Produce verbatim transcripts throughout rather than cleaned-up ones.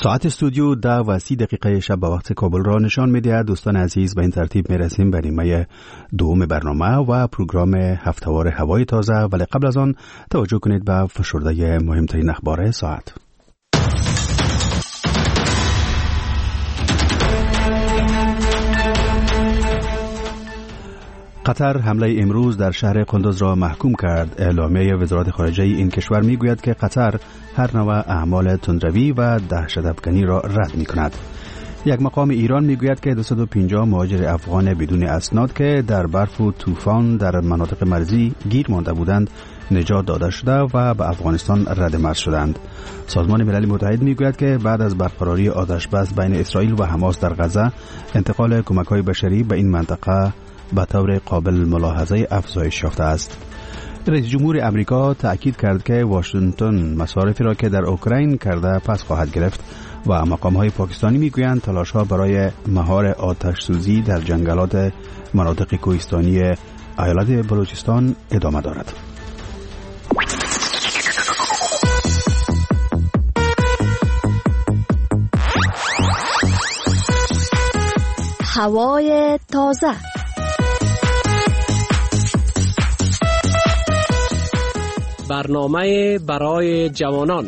ساعت استودیو ده و سی دقیقه شب با وقت کابل را نشان می‌دهد. دوستان عزیز، به این ترتیب می‌رسیم به نیمه دوم برنامه و پروگرام هفته‌وار هوای تازه، ولی قبل از آن توجه کنید به فشرده مهمترین اخبار ساعت. قطر حمله امروز در شهر قندوز را محکوم کرد. اعلامیه وزارت خارجه این کشور میگوید که قطر هر نوع اعمال تندروی و دهشت‌افکنی را رد می‌کند. یک مقام ایران میگوید که دویست و پنجاه مهاجر افغان بدون اسناد که در برف و طوفان در مناطق مرزی گیر مانده بودند نجات داده شده و به افغانستان رد مرز شدند. سازمان ملل متحد میگوید که بعد از برقراری آتش بس بین اسرائیل و حماس در غزه، انتقال کمک‌های بشری به این منطقه به طور قابل ملاحظه افزایش یافته است. رئیس جمهور امریکا تأکید کرد که واشنگتن مصارفی را که در اوکراین کرده پس خواهد گرفت و مقام‌های پاکستانی میگویند تلاش‌ها برای مهار آتش سوزی در جنگلات مناطق کوهستانی ایالت بلوچستان ادامه دارد. هوای تازه. برنامه برای جوانان.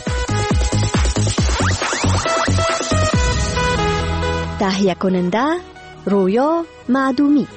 تهیه کننده رویا معدومی.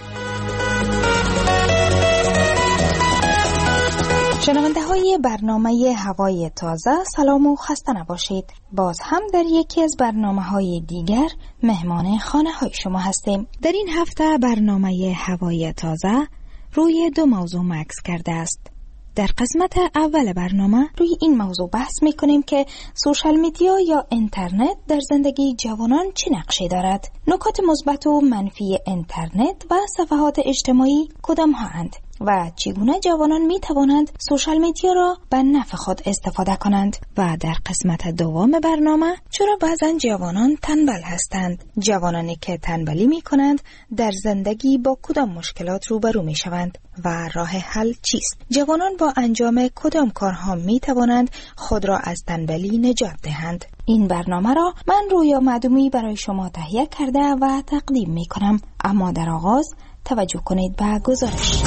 شنونده های برنامه هوای تازه، سلام و خسته نباشید. باز هم در یکی از برنامه های دیگر مهمان خانه های شما هستیم. در این هفته برنامه هوای تازه روی دو موضوع مکس کرده است. در قسمت اول برنامه روی این موضوع بحث میکنیم که سوشال میدیا یا اینترنت در زندگی جوانان چه نقشی دارد. نکات مثبت و منفی اینترنت و صفحات اجتماعی کدام هستند و چگونه جوانان می توانند سوشال میدیا را به نفع خود استفاده کنند. و در قسمت دوم برنامه چرا بعضا جوانان تنبل هستند، جوانانی که تنبلی می کنند در زندگی با کدام مشکلات روبرو می شوند و راه حل چیست، جوانان با انجام کدام کارها می توانند خود را از تنبلی نجات دهند. این برنامه را من رویا معدومی برای شما تهیه کرده و تقدیم می کنم. اما در آغاز توجه کنید به گزارش.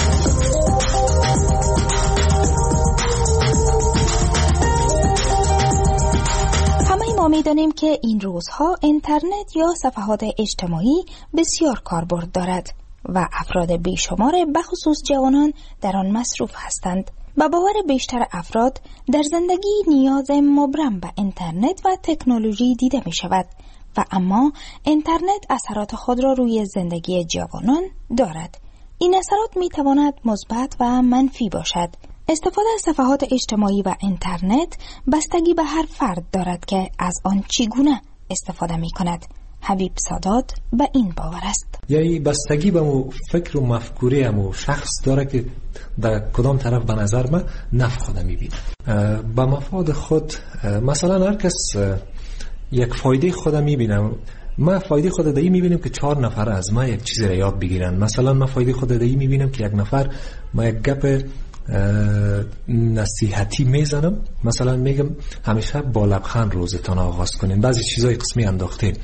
همه ما می‌دانیم که این روزها اینترنت یا صفحات اجتماعی بسیار کاربرد دارد و افراد بیشمار به خصوص جوانان در آن مصروف هستند. با باور بیشتر افراد در زندگی نیاز مبرم به اینترنت و تکنولوژی دیده می شود و اما اینترنت اثرات خود را روی زندگی جوانان دارد. این اثرات می تواند مثبت و منفی باشد. استفاده از صفحات اجتماعی و اینترنت بستگی به هر فرد دارد که از آن چگونه استفاده می کند. حبیب سادات به این باور است. یعنی بستگی به مو فکر و مفکوره مو شخص داره که در کدام طرف به نظر من نفع خود می‌بینه. به مفاد خود مثلا هر کس یک فایده خود می‌بینه. ما فایده خود دایی می‌بینیم که چهار نفر از ما یک چیزی را یاد بگیرن. مثلا ما فایده خود دایی می‌بینم که یک نفر ما یک گپ نصیحتی میزنم، مثلا میگم همیشه با لبخند روزتان آغاز کنین، بعضی چیزای قسمی انداخته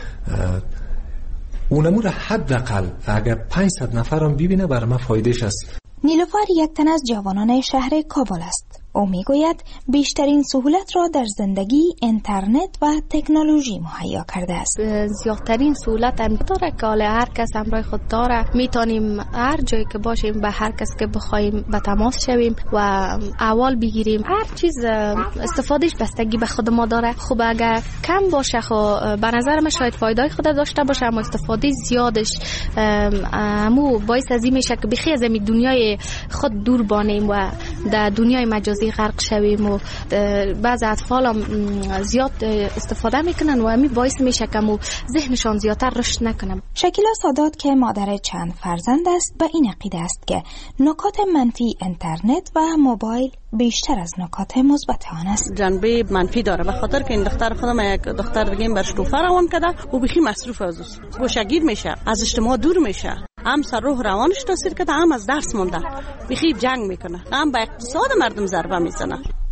اونمو را حداقل اگر پانصد نفرم ببینه برای ما فایدهش است. نیلوفر یک تن از جوانان شهر کابل است. او میگوید بیشترین سهولت را در زندگی اینترنت و تکنولوژی مهیا کرده است. زیادترین سهولت هم داره که هر کس همراه خود داره، میتونیم هر جایی که باشیم به هر کس که بخوایم به تماس شویم و احوال بگیریم. هر چیز استفادهش بستگی به خود ما داره. خب اگر کم باشه خب به نظر من شاید فایده خود داشته باشه، اما استفاده زیادش همو باعث از این میشه که بخی از این دنیای خود دور بانیم و در دنیای مجازی غرق شویم و بعض اطفال هم زیاد استفاده میکنن و همین باعث میشه که ذهنشان زیادتر رشد نکنه. شکیلا سادات که مادر چند فرزند است به این عقیده است که نکات منفی اینترنت و موبایل بیشتر از نکات مثبت آن است. جنبه منفی داره، به خاطر که این دختر خودم یک دختر دیگه برش روفه روان کرده و بخی مصروف از اوست، گوشگیر میشه، از اجتماع دور میشه، هم سر روح روانش تاثیر کرده، هم از درس مونده، بخی جنگ میکنه، هم به اقتصاد مردم ضربه میزنه.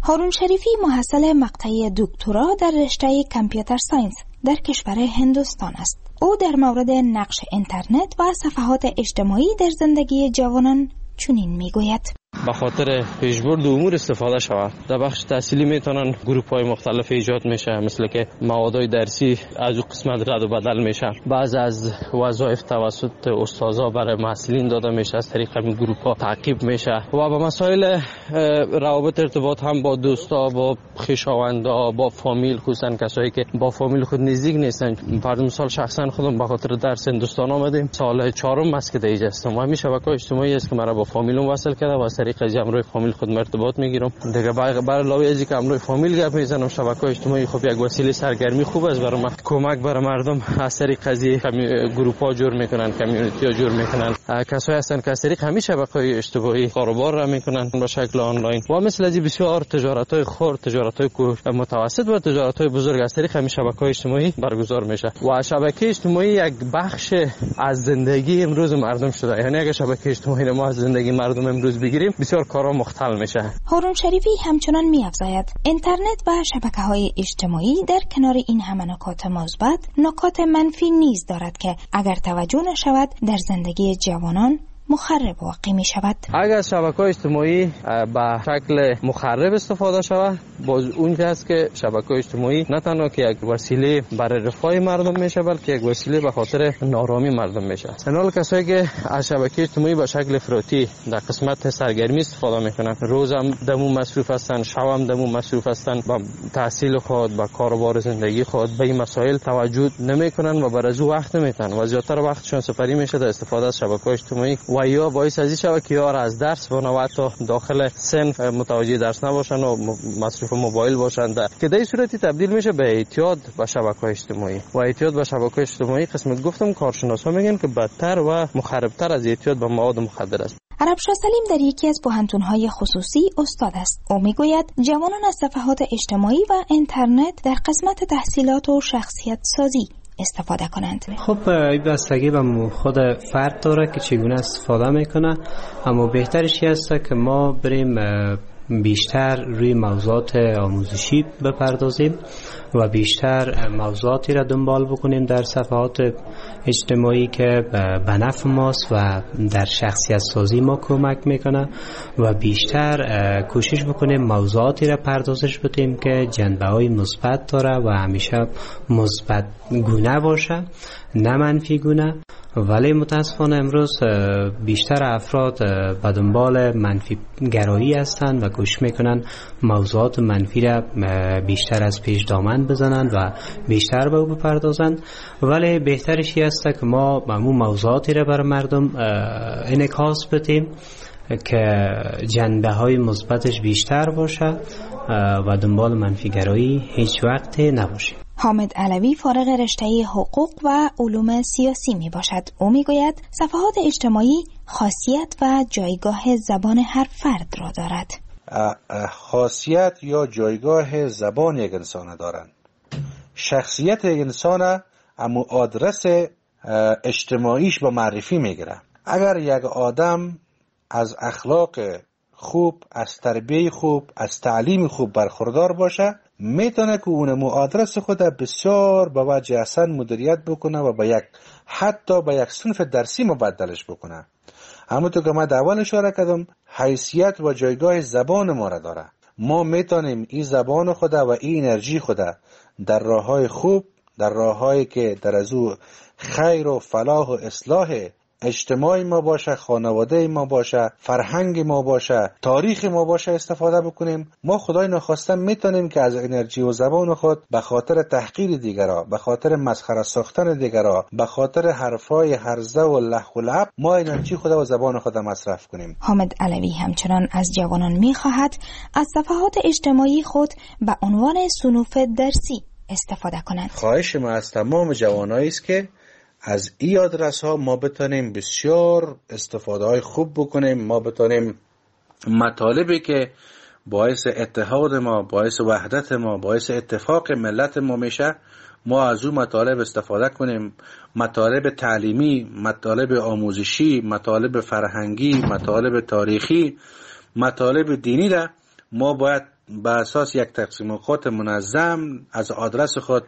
هارون شریفی محصل مقطع دکترا در رشته کامپیوتر ساینس در کشور هندوستان است. او در مورد نقش اینترنت و صفحات اجتماعی در زندگی جوانان چنین میگوید: به خاطر پیشبرد امور استفاده شود. در بخش تحصیلی میتونن گروپ های مختلف ایجاد میشه، مثل که موادهای درسی از اون قسمت رد و بدل میشه. بعض از وظایف توسط استادا برای محصلین داده میشه، از طریق همین گروپ ها تعقیب میشه و به مسائل روابط ارتباط هم با دوستا، با خویشاوندا، با فامیل، خصوصا کسایی که با فامیل خود نزدیک نیستن. فرض مثال شخصا خودم به خاطر درس هندوستان آمدیم، سال چهارم است که دیگه هستم و همین شبکه‌های اجتماعی است که مرا با فامیلم وصل کرده و طریق از امروی فامیل خود ارتباط میگیرم. دیگه برای علاوه از اینکه امروی فامیل گپ میزنم، شبکه‌های اجتماعی خب یک وسیله سرگرمی خوب است برای من. کمک برای مردم از طریق از گروپ ها جور میکنن، کمیونیتی ها جور میکنن. کسایی هستن که از طریق همین شبکه‌های اجتماعی کاروبار را میکنن به شکل آنلاین و مثل از بسیار تجارت‌های خرد، تجارت‌های متوسط و تجارت‌های بزرگ از طریق همین شبکه‌های اجتماعی برگزار میشه و شبکه اجتماعی یک بخش از زندگی امروز مردم شده. یعنی اگه شبکه اجتماعی ما از زندگی مردم امروز بگیریم، بسیار کارا مختل میشه. هارون شریفی همچنان می‌افزاید اینترنت و شبکه‌های اجتماعی در کنار این همه نکات مثبت، نکات منفی نیز دارد که اگر توجه نشود در زندگی جوانان مخرب واقع می شود. اگر از شبکه‌های اجتماعی به شکل مخرب استفاده شود، باز اونجا است که شبکه‌های اجتماعی نه تنها که یک وسیله برای رفاه مردم میشه، بلکه یک وسیله به خاطر نارامی مردم میشه. سنال کسایی که از شبکه اجتماعی به شکل افراطی در قسمت سرگرمی استفاده میکنن، روزم دمو مصروف هستن، شبم دمو مصروف هستن، با تحصیل خود، با کاروبار زندگی خود به این مسائل توجه نمیکنن و برای او وقت نمیتن و زیادتر وقتشون سپری میشه در استفاده از شبکه‌های اجتماعی و یا باعث از این شود که یار از درس و نوبت داخل صنف متوجه درس نباشن و مصروف موبایل باشن، که در این صورتی تبدیل میشه به اعتیاد به شبکه‌های اجتماعی و اعتیاد به شبکه‌های اجتماعی قسمت گفتم کارشناسا میگن که بدتر و مخربتر از اعتیاد به مواد مخدر است. عربشاه سلیم در یکی از پوهنتون‌های خصوصی استاد است. او میگوید جوانان از صفحات اجتماعی و اینترنت در قسمت تحصیلات و شخصیت سازی استفاده کنند. خب این بستگی به خود فرد داره که چگونه استفاده میکنه، اما بهترش است که ما بریم بیشتر روی موضوعات آموزشی بپردازیم و بیشتر موضوعاتی را دنبال بکنیم در صفحات اجتماعی که به نفع ماست و در شخصیت سازی ما کمک میکنه و بیشتر کوشش بکنیم موضوعاتی را پردازش بدیم که جنبه های مثبت داره و همیشه مثبت گونه باشه، نه منفی گونه. ولی متاسفانه امروز بیشتر افراد به دنبال منفی گرایی هستند و کوشش میکنن موضوعات منفی را بیشتر از پیش دامن بزنند و بیشتر به او بپردازند. ولی بهترش است که ما به اون موضوعاتی را بر مردم انعکاس بدیم که جنبه های مثبتش بیشتر باشه و دنبال منفی گرایی هیچ وقت نباشه. حامد علوی فارغ رشته حقوق و علوم سیاسی می باشد. او می گوید صفحات اجتماعی خاصیت و جایگاه زبان هر فرد را دارد. خاصیت یا جایگاه زبان یک انسان دارند. شخصیت یک انسان اما آدرس اجتماعیش با معرفی میگیره. اگر یک آدم از اخلاق خوب، از تربیه خوب، از تعلیم خوب برخوردار باشه، میتونه که اون آدرس خود بسیار به وجه احسن مدیریت بکنه و به یک حتی به یک صنف درسی مبدلش بکنه. همونطور که من در اول اشاره کردم، حیثیت و جایگاه زبان ما را داره. ما میتونیم این زبان خود و این انرژی خود در راههای خوب، در راههایی که در از او خیر و فلاح و اصلاح اجتماعی ما باشه، خانواده ما باشه، فرهنگ ما باشه، تاریخ ما باشه استفاده بکنیم. ما خدای نخواسته میتونیم که از انرژی و زبان خود به خاطر تحقیر دیگرها، به خاطر مسخره ساختن دیگرها، به خاطر حرفای هرزه و لح و لعب ما انرژی خود و زبان خود مصرف کنیم. حامد علوی همچنان از جوانان میخواهد از صفحات اجتماعی خود به عنوان صنوف درسی استفاده کنند. خواهش ما از تمام جوانایی است که از این آدرس ها ما بتونیم بسیار استفاده های خوب بکنیم. ما بتونیم مطالبی که باعث اتحاد ما، باعث وحدت ما، باعث اتفاق ملت ما میشه، ما از اون مطالب استفاده کنیم. مطالب تعلیمی، مطالب آموزشی، مطالب فرهنگی، مطالب تاریخی، مطالب دینی را ما باید به اساس یک تقسیم اوقات منظم از آدرس خود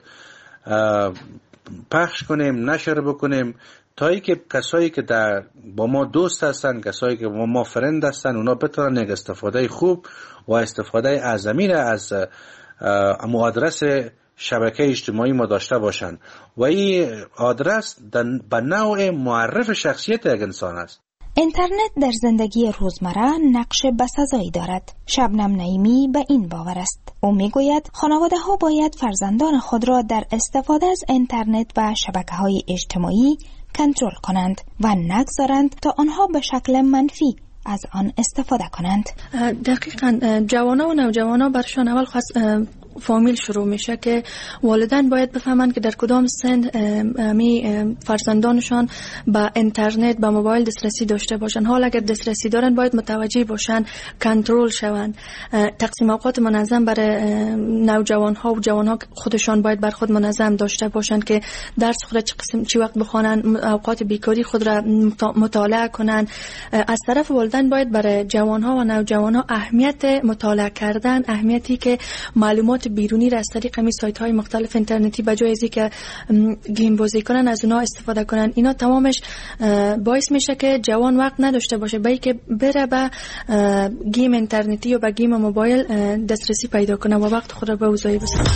پخش کنیم، نشر بکنیم، تا ای که کسایی که در با ما دوست هستن، کسایی که با ما فرند هستن، اونا بتونن یک استفاده خوب و استفاده اعظمی را از آدرس شبکه اجتماعی ما داشته باشن و این آدرس به نوع معرف شخصیت یک انسان است. اینترنت در زندگی روزمره نقش بسزایی دارد. شبنم نعیمی به این باور است. او میگوید خانواده ها باید فرزندان خود را در استفاده از اینترنت و شبکه های اجتماعی کنترل کنند و نگذارند تا آنها به شکل منفی از آن استفاده کنند. دقیقاً جوانان و نوجوانان برشان اول خاص فامیل شروع میشه که والدین باید بفهمند که در کدام سن می فرزندانشان با اینترنت با موبایل دسترسی داشته باشند. حالا اگر دسترسی دارن باید متوجه باشند، کنترل شوند. تقسیم اوقات منظم برای نوجوان ها و جوان ها خودشان باید بر خود منظم داشته باشند که درس خود چه قسم چی وقت بخوانند، اوقات بیکاری خود را مطالعه کنند. از طرف والدین باید برای جوان ها و نوجوان ها اهمیت مطالعه کردن، اهمیتی که معلومات بیرونی را از طریق می سایت های مختلف اینترنتی به جای ازی که گیم بازی کنن از اونها استفاده کنن، اینا تمامش باعث میشه که جوان وقت نداشته باشه به اینکه بره به گیم اینترنتی یا به گیم موبایل دسترسی پیدا کنه و وقت خود را به اوضاعی بسازه.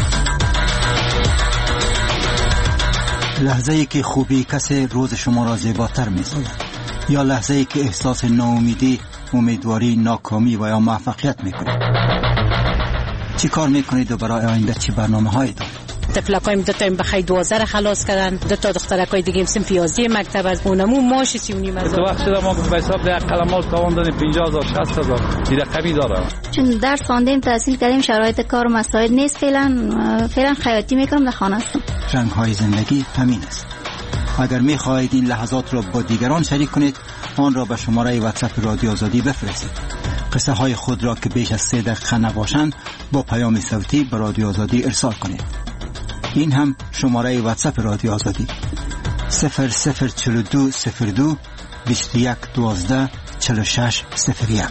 لحظه ای که خوبی کسی روز شما را زیباتر می‌سازد یا لحظه ای که احساس ناامیدی، امیدواری، ناکامی و یا موفقیت می‌کنید. چی کار میکنید و برای آینده چی برنامه هایی دارید؟ تفلکایم دو تا بخای دوازده را خلاص کردن، دو تا دخترکای دیگه هم سنف یازده مکتب از اونمو ماش سی و نیم هزار. تو وقت شده ما به حساب ده قلمال تاوان دادیم پنجاه هزار شصت هزار این رقمی داره. چون درس خواندیم تحصیل کردیم شرایط کار و مسائل نیست، فعلا فعلا خیاطی میکنم در خانه هستم. رنگ های زندگی همین است. اگر میخواهید این لحظات را با دیگران شریک کنید آن را به شماره واتساپ رادیو آزادی بفرستید. قصه های خود را که بیش از سه دقیقه نباشند با پیام صوتی به رادیو آزادی ارسال کنید. این هم شماره واتساپ رادیو آزادی صفر صفر چهل و دو صفر دو بیست و یک دوازده چهل و شش صفر یک.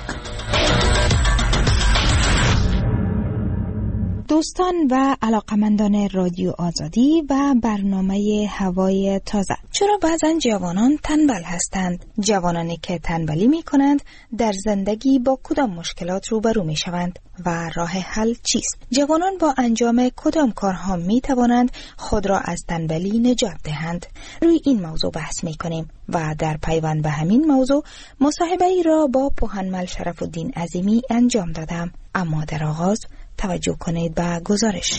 دوستان و علاقمندان رادیو آزادی و برنامه هوای تازه، چرا بعضن جوانان تنبل هستند؟ جوانانی که تنبلی می کنند در زندگی با کدام مشکلات روبرو می شوند و راه حل چیست؟ جوانان با انجام کدام کارها می توانند خود را از تنبلی نجات دهند؟ روی این موضوع بحث می کنیم و در پیوند به همین موضوع مصاحبه ای را با پوهنمل شرف الدین عظیمی انجام دادم. اما در آغاز توجه کنید به گزارش.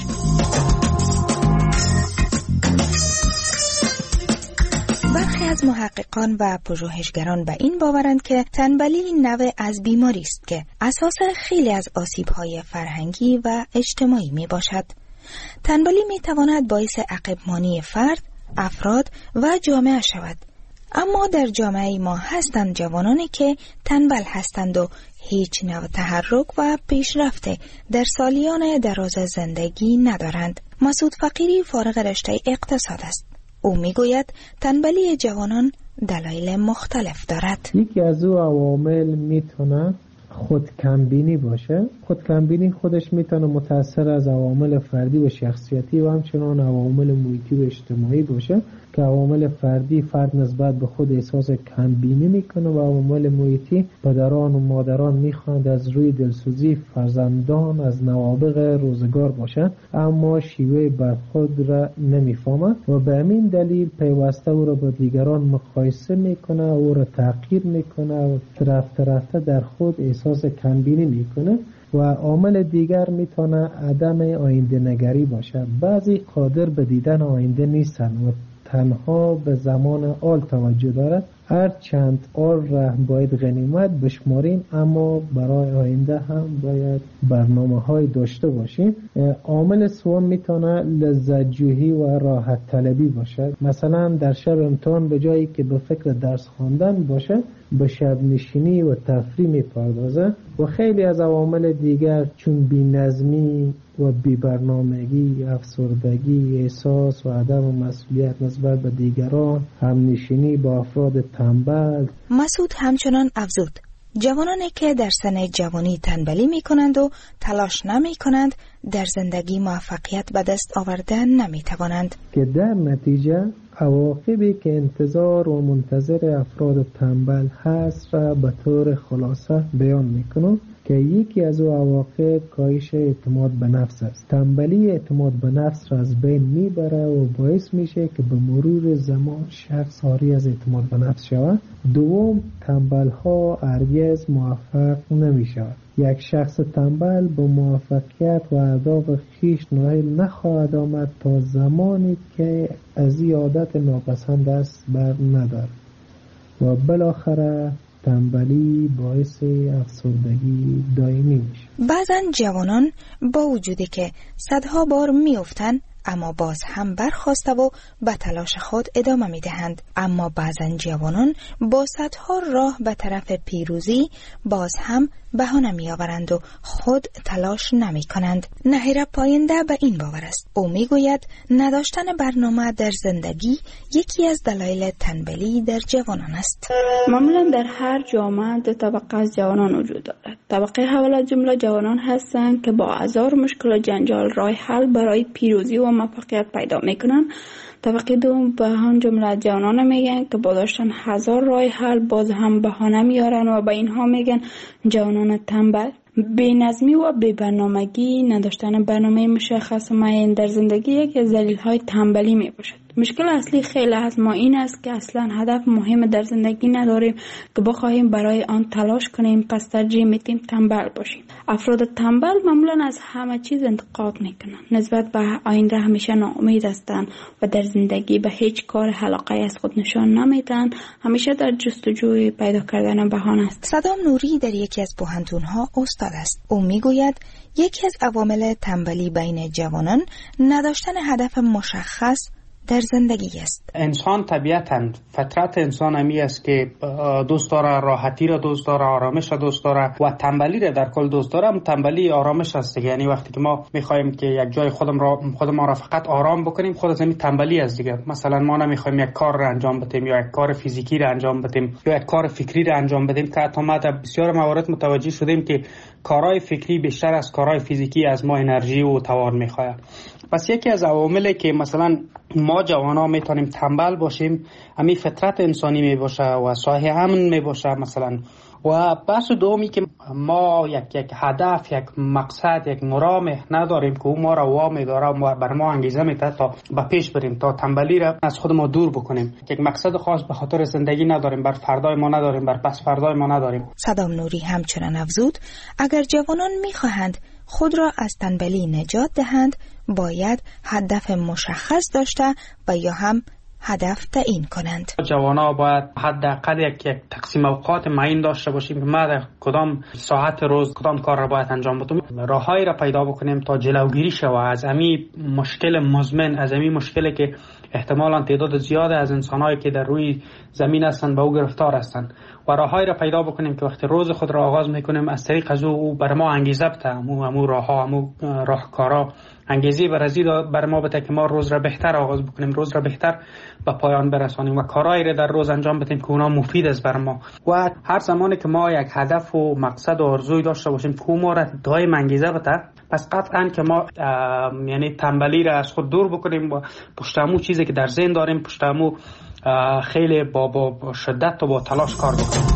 برخی از محققان و پژوهشگران به این باورند که تنبلی نوع از بیماری است که اساس خیلی از آسیب‌های فرهنگی و اجتماعی می باشد. تنبلی می تواند باعث عقب‌مانی فرد، افراد و جامعه شود. اما در جامعه ما هستند جوانانی که تنبل هستند و هیچ نوع تحرک و پیشرفت در سالیان دراز زندگی ندارند. مسعود فقیری فارغ رشته اقتصاد است. او میگوید تنبلی جوانان دلایل مختلف دارد. یکی از او عوامل میتونه خودکمبینی باشه. خودکمبینی خودش میتونه متأثر از عوامل فردی و شخصیتی و همچنان عوامل محیطی و اجتماعی باشه که عوامل فردی فرد نسبت به خود احساس کمبینی میکنه و عوامل محیطی پدران و مادران میخواند از روی دلسوزی فرزندان از نوابغ روزگار باشند اما شیوه برخورد را نمیفهمند و به همین دلیل پیوسته او را با دیگران مقایسه میکنه، او را تحقیر میکنه و رفته رفته در خود احساس کمبینی میکنه. و عامل دیگر میتونه عدم آینده نگری باشه. بعضی قادر به دیدن آینده نیستن و تنها به زمان آل توجه دارد. هر چند آل را باید غنیمت بشماریم اما برای آینده هم باید برنامه های داشته باشیم. عامل سوم میتونه لذت جویی و راحت طلبی باشه. مثلا در شب امتحان به جایی که به فکر درس خواندن باشه به شب نشینی و تفریح میپردازه. و خیلی از عوامل دیگر چون بی‌نظمی و بی‌برنامگی، افسردگی، احساس و عدم مسئولیت نسبت به دیگران، همنشینی با افراد تنبل. مسعود همچنان افزود جوانانی که در سن جوانی تنبلی می کنند و تلاش نمی کنند در زندگی موفقیت به دست آوردن نمی توانند که در نتیجه عواقبی که انتظار و منتظر افراد تنبل هست را به طور خلاصه بیان می کنم که یکی از او عواقب کاهش اعتماد به نفس است. تنبلی اعتماد به نفس را از بین میبره و باعث میشه که به مرور زمان شخص عاری از اعتماد به نفس شود. دوم، تنبل ها هرگز موفق نمی شود. یک شخص تنبل به موفقیت و اهداف خویش نائل نخواهد آمد تا زمانی که از این عادت ناپسند دست بر ندارد و بالاخره تنبلی باعث افسردگی دائمی میشه. بعضا جوانان با وجودی که صدها بار میافتند اما باز هم برخاسته و به تلاش خود ادامه میدهند. اما بعضا جوانان با صدها راه به طرف پیروزی باز هم بهانه میآورند و خود تلاش نمی کنند. نهیر پاینده به این باور است. او میگوید نداشتن برنامه در زندگی یکی از دلایل تنبلی در جوانان است. معمولا در هر جامعه دو طبقه از جوانان وجود دارد. طبقه اول از جمله جوانان هستند که با هزار مشکل و جنجال راه حل برای پیروزی و موفقیت پیدا میکنند. طبقه دوم به هم جمله جوانان میگن که با داشتن هزار راه حل باز هم بهانه میارن و به اینها میگن جوانان تنبل. بی‌نظمی و بی‌برنامگی، نداشتن برنامه مشخص و معین در زندگی یکی از دلایل تنبلی میباشد. مشکل اصلی خیلی از ما این است که اصلا هدف مهم در زندگی نداریم که بخواهیم برای آن تلاش کنیم، پس ترجیح میدیم تنبل باشیم. افراد تنبل معمولا از همه چیز انتقاد میکنن، نسبت به آینده همیشه ناامید هستند و در زندگی به هیچ کار علاقه از خود نشان نمیدن، همیشه در جستجوی پیدا کردن بهانه است. صدام نوری در یکی از پوهنتون‌ها استاد است. او میگوید یکی از عوامل تنبلی بین جوانان نداشتن هدف مشخص در زندگی است. انسان طبیعتاً فطرت انسان همی است که دوست داره راحتی را دوست داره، آرامش را دوست داره و تنبلی را در کل دوست داره. تنبلی آرامش است. یعنی وقتی که ما میخوایم که یک جای خودم را خودم را فقط آرام بکنیم، خود از همین تنبلی است دیگه. مثلا ما نمیخوایم یک کار را انجام بدیم یا یک کار فیزیکی را انجام بدیم یا یک کار فکری را انجام بدیم که حتی ما در بسیار موارد متوجه شدیم که کارهای فکری بیشتر از کارهای فیزیکی از ما انرژی و توان میخواد. پس یکی از عواملی که مثلا ما جوانا میتونیم تنبل باشیم همین فطرت انسانی میباشه و صاحب امن میباشه مثلا. و بحث دومی که ما یک یک هدف، یک مقصد، یک مرام نداریم که او ما را وامی داره و بر ما انگیزه میده تا به پیش بریم، تا تنبلی را از خود ما دور بکنیم. یک مقصد خاص به خاطر زندگی نداریم، بر فردای ما نداریم، بر پس فردای ما نداریم. صدام نوری همچنان افزود اگر جوانان میخواهند خود را از تنبلی نجات دهند باید هدف مشخص داشته و یا هم هدف تعیین کنند. جوانا باید حداقل یک یک تقسیم اوقات معین داشته باشیم که ما در کدام ساعت روز کدام کار را باید انجام بدیم. راههایی را پیدا بکنیم تا جلوگیری شود از همین مشکل مزمن، از همین مشکلی که احتمالاً تعداد زیاده از انسان‌هایی که در روی زمین هستند به او گرفتار هستند و راههایی را پیدا بکنیم که وقتی روز خود را آغاز میکنیم از طریق از او بر ما انگیزه بده، همو همو راهها، همو راهکارها انگیزه برازی بر ما بده که ما روز را بهتر آغاز بکنیم، روز را بهتر به پایان برسانیم و کارهایی را در روز انجام بدیم که اونا مفید است بر ما. و هر زمانی که ما یک هدف و مقصد و آرزوی داشته باشیم که ما را دائم انگیزه بده، پس قطعاً که ما یعنی تنبلی را از خود دور بکنیم و پشت همون چیزی که در ذهن داریم پشت همون خیلی با, با, با شدت و با تلاش کار بکنیم.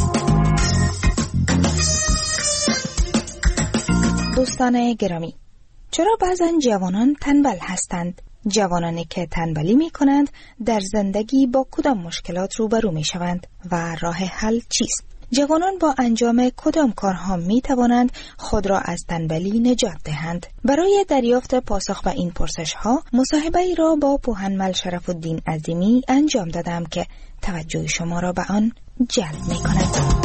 دوستان گرامی، چرا بعضا جوانان تنبل هستند؟ جوانانی که تنبلی می کنند در زندگی با کدام مشکلات روبرو می شوند و راه حل چیست؟ جوانان با انجام کدام کارها می توانند خود را از تنبلی نجات دهند؟ برای دریافت پاسخ به این پرسش ها مصاحبه ای را با پوهنمل شرف الدین عظیمی انجام دادم که توجه شما را به آن جلب می کند.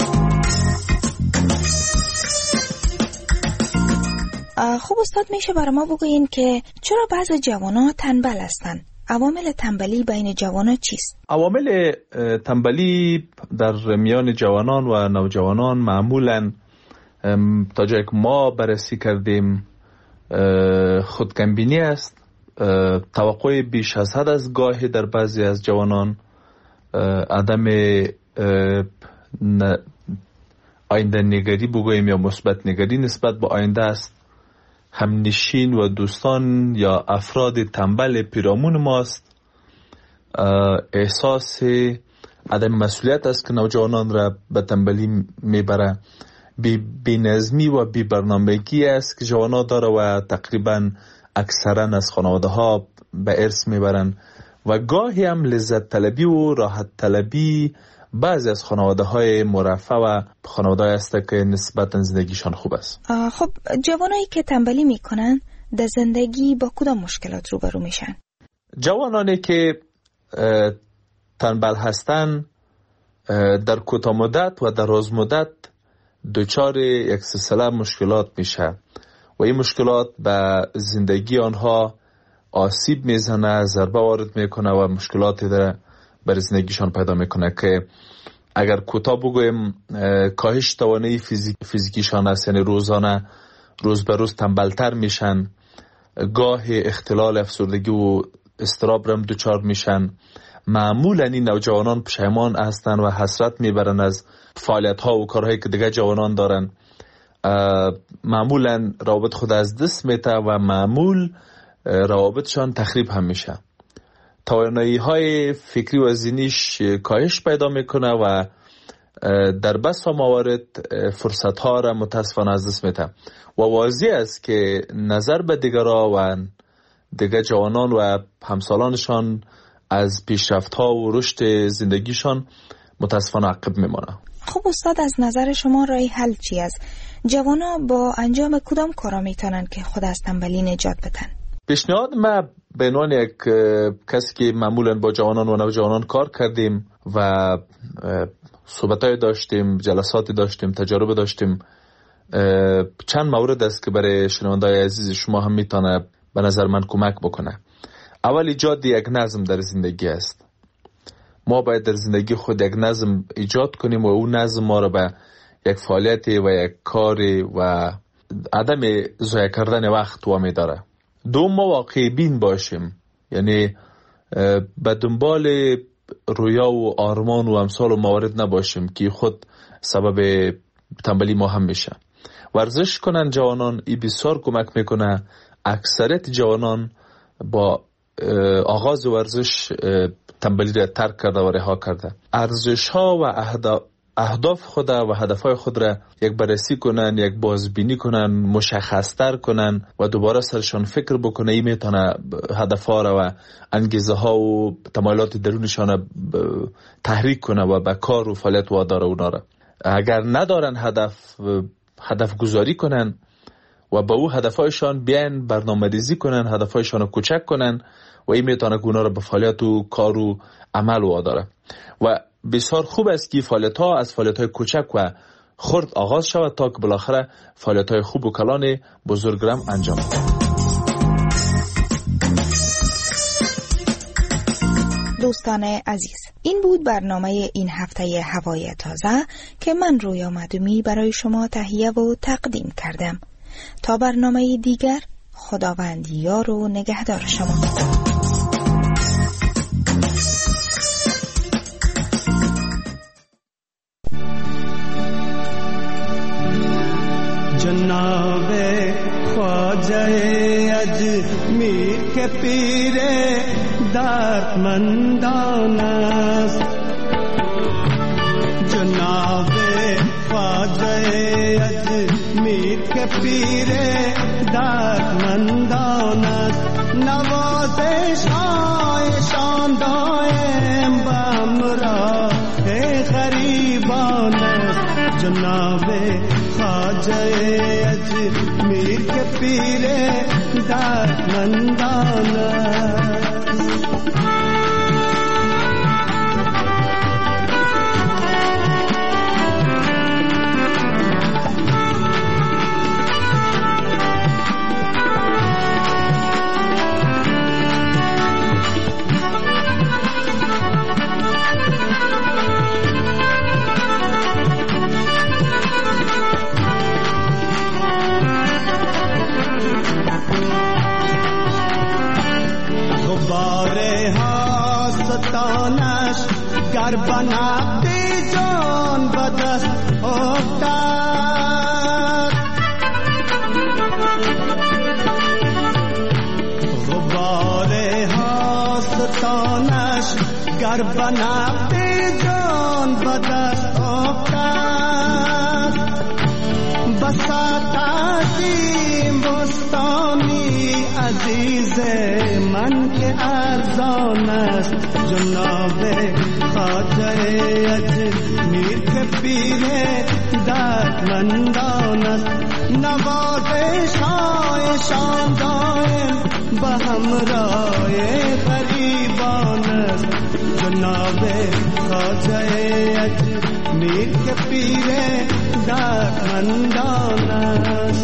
خب استاد، میشه برای ما بگوین که چرا بعضی جوانان تنبل هستند؟ عوامل تنبلی بین جوانان چیست؟ عوامل تنبلی در میان جوانان و نوجوانان معمولاً تا جایی که ما بررسی کردیم خودکمبینی است، توقع بیش از حد از گاهی در بعضی از جوانان، عدم آینده نگری بگوییم یا مثبت نگری نسبت به آینده است. همنشین و دوستان یا افراد تنبل پیرامون ماست. احساس عدم مسئولیت است که نوجوانان را به تنبلی میبره. بی نظمی و بی برنامگی است که جوانان داره و تقریبا اکثرا از خانواده ها به ارث میبرن و گاهی هم لذت طلبی و راحت طلبی بعضی از خانواده های مرفه و خانواده هست که نسبتا زندگیشان خوب است. خب جوانایی که تنبلی میکنن در زندگی با کدام مشکلات روبرو میشن؟ جوانانی که تنبل هستن در کوتاه مدت و دراز مدت دچار یک سلسله مشکلات میشه و این مشکلات به زندگی آنها آسیب میزنه، ضربه وارد میکنه و مشکلاتی در بر زندگیشان پیدا میکنه که اگر کوتاه بگویم کاهش توانایی فیزیک فیزیکیشان است، یعنی روزانه روز به روز تنبلتر میشن، گاه اختلال افسردگی و اضطراب رم دچار میشن. معمولا این نوجوانان پشیمان هستن و حسرت میبرن از فعالیت ها و کارهایی که دیگه جوانان دارن. معمولا روابط خود از دست میته و معمول روابطشان تخریب هم میشه. توانایی های فکری و ذهنیش کاهش پیدا میکنه و در بسا موارد فرصت ها را متاسفانه از دست میده و واضح است که نظر به دیگران و دیگر جوانان و همسالانشان از پیشرفت ها و رشد زندگیشان متاسفانه عقب میمانه. خب استاد، از نظر شما راه حل چی است؟ جوانا با انجام کدام کارا میتونن که خود از تنبلی نجات بدن؟ پیشنهاد ما به عنوان یک کسی که معمولا با جوانان و نوجوانان کار کردیم و صحبتای داشتیم، جلساتی داشتیم، تجارب داشتیم، چند مورد است که برای شنوندای عزیز شما هم میتونه به نظر من کمک بکنه. اول ایجاد یک نظم در زندگی است. ما باید در زندگی خود یک نظم ایجاد کنیم و اون نظم ما را به یک فعالیت و یک کاری و عدم ضایع کردن وقت وامی داره. دوم، ما واقعی بین باشیم، یعنی به دنبال رویا و آرمان و امثال و موارد نباشیم که خود سبب تنبلی ما هم میشه. ورزش کنن جوانان، این بسیار کمک میکنه. اکثریت جوانان با آغاز ورزش تنبلی را ترک کرده و رها کرده. ارزش ها و اهداف خود و هدف های خود را یک بررسی کنن، یک بازبینی کنن، مشخصتر کنن و دوباره سرشان فکر بکنه. این میتونه هدف ها را و انگیزه ها و تمایلات درونشان تحریک کنه و به کار و فعالیت واداره اونا را. اگر ندارن هدف، هدف گذاری کنن و با او هدفهایشان بیان برنامه‌ریزی کنن، هدفهایشان رو کوچک کنن و این میتونه که اونا رو به فعالیت و کار و عمل واداره. و بسیار خوب است که فعالیت ها از فعالیت های کوچک و خرد آغاز شود تا که بالاخره فعالیت های خوب و کلان بزرگرم انجام دهد. دوستان عزیز، این بود برنامه این هفته هوای تازه که من رویا معدومی برای شما تهیه و تقدیم کردم. تا برنامه دیگر، خداوند یار و نگهدار شما. جناب خواجه اجمیر کے پیر دردمندان است، جناب خواجه اجمیر کے پیر دردمندان است، نوازش هایشان دائم به همراه غریبان است، جناب خواجه اجمیر کے پیر دردمندان است. گر بنابدی جان بدست افتد غبار هاستانش گر به نبض جان به دست افتد بساط عظیم بستانی عزیز من که ارزان است جناب خواجه اجمیر که پیر دردمندان است نوازش هایشان دائم به همراه غریبان است جناب خواجه اجمیر که پیر دردمندان است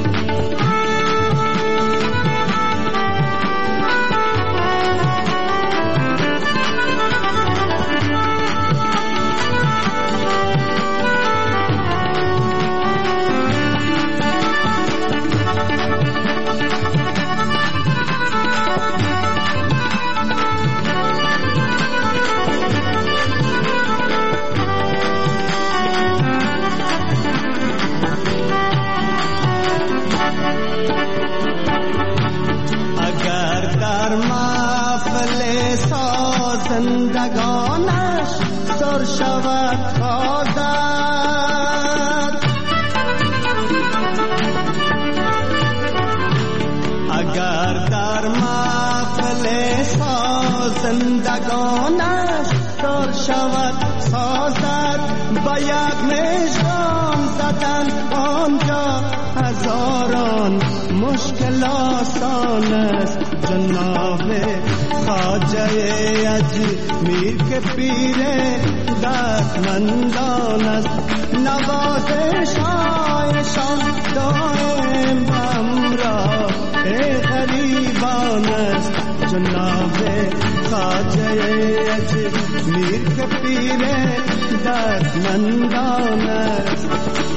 زندگانش سر شود خواهد اگر در محفل زندگانش سر شود سازد با یک مژگان زدن آنجا هزاران مشکل آسان است جناب خواجه اجمیر که پیر دردمندان است نوازش هایشان دائم همراه غریبان است جناب خواجه اجمیر که پیر دردمندان است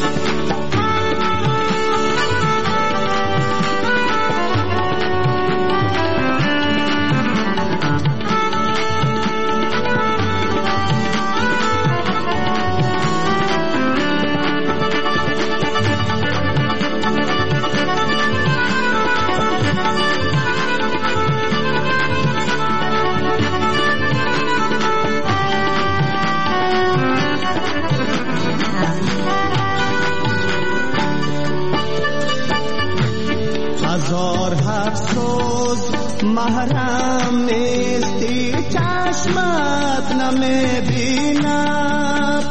محرم نیستی چشمت نمیبیند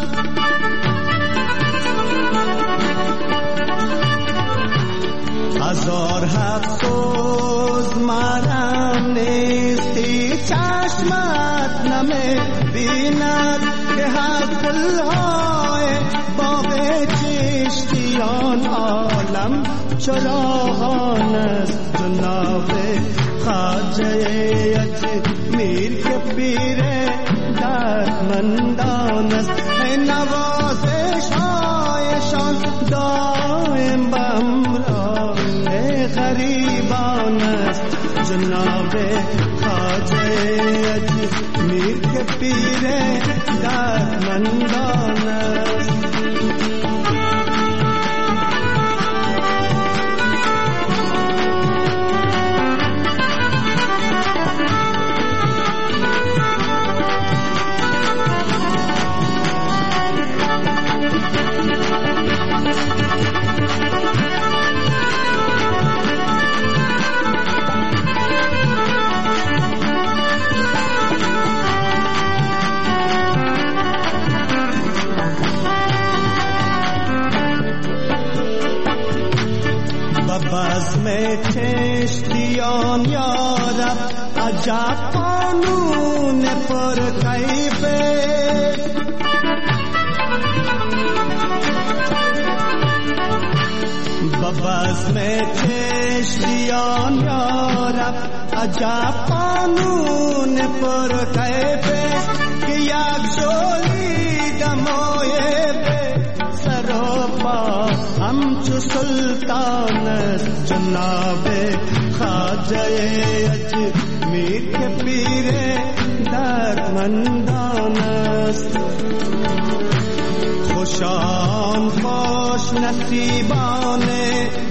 هزار افسوس محرم نیستی چشمت نمیبیند که هر گلهای باغ چشتیان عالم چراغان است جناب خواجه اجمیر که پیر دردمندان است نوازش هایشان دائم به همراه غریبان است جناب خواجه اجمیر که پیر دردمندان است بزم چشتیان یارب عجب قانون پر کیفه بزم چشتیان یارب عجب قانون پر کیفه که یک جولی دمای سر و پا همچو سلطان است جناب خواجه اجمیر که پیر دردمندان است خوش خوشان خوش نصیبان